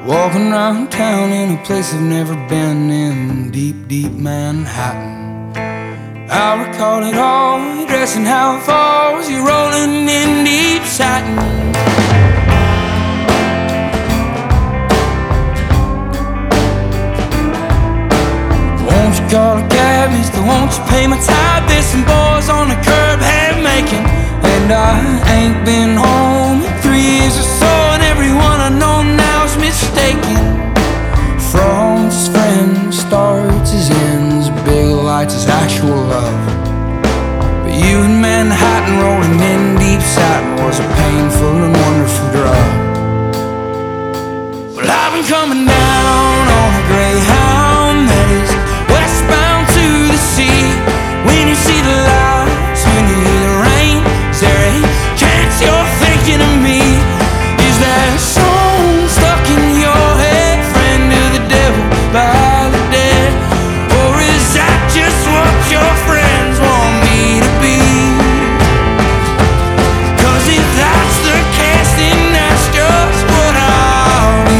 Walking around town in a place I've never been in, deep, deep Manhattan. I recall it all, your dress and how it falls, you rolling in deep satin. Won't you call a cab, mister, won't you pay my tab? There's some boys on the curb half making, and I ain't been home in 3 years or so, and everyone I know now is mistaken. From his friends starts his ends, big lights his actual love. But you in Manhattan rolling in deep satin was a painful and wonderful drug. Well, I've been coming down on a Greyhound that is westbound to the sea. When you see the lights, when you hear the rain, is there a chance you're thinking of me? Is that song stuck in your head, friend of the devil by the dead? Or is that just what your friends want me to be? 'Cause if that's the case, then that's just what I'll be.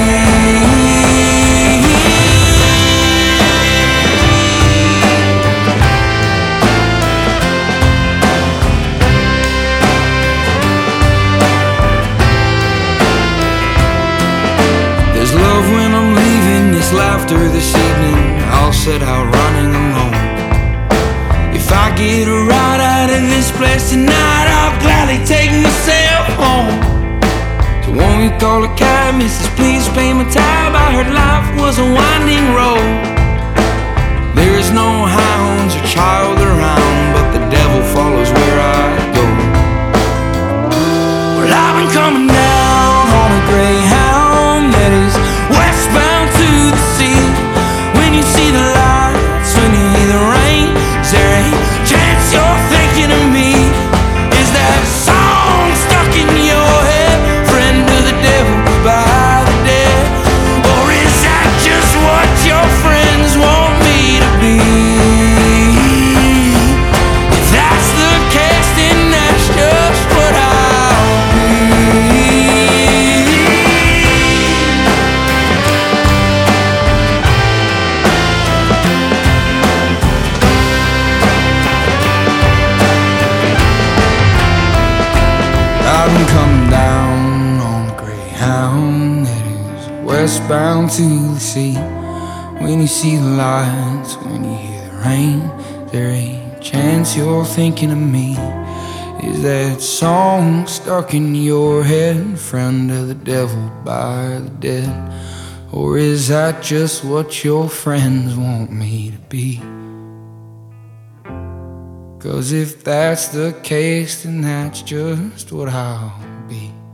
There's love when I'm leaving, this laughter this evening, I'll set out running alone. If I get a ride out of this place tonight, I'll gladly take myself home. So won't you call a cab, missus, please pay my tab? I heard life was a winding road. There is no hounds or child around, but the devil follows where I go. Well, I've been coming down on a Greyhound that is westbound to the sea. When you see the lights, when you hear the rain, is there a chance you're thinking of me? Is that song stuck in your head, friend of the devil by the dead? Or is that just what your friends want me to be? If that's the case, then that's just what I'll be. I've been coming down on a Greyhound that is westbound to the sea. When you see the lights, when you hear the rain, is there a chance you're thinking of me? Is that song stuck in your head, friend of the devil by the dead? Or is that just what your friends want me to be? 'Cause if that's the case, then that's just what I'll be.